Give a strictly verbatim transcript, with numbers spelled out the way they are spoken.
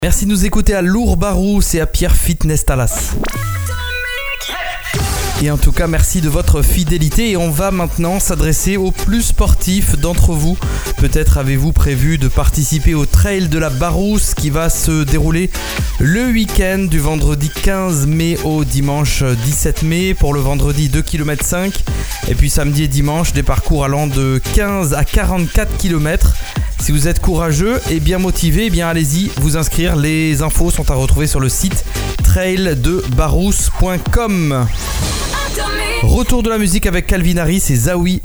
Merci de nous écouter à Lourdes-Barousse et à Pierre Fitness Talas. Et en tout cas, merci de votre fidélité et on va maintenant s'adresser aux plus sportifs d'entre vous. Peut-être avez-vous prévu de participer au Trail de la Barousse qui va se dérouler le week-end du vendredi quinze mai au dimanche dix-sept mai pour le vendredi deux virgule cinq kilomètres et puis samedi et dimanche des parcours allant de quinze à quarante-quatre kilomètres. Si vous êtes courageux et bien motivé, eh bien allez-y vous inscrire. Les infos sont à retrouver sur le site trail de barousse point com. Retour de la musique avec Calvin Harris et Zawi.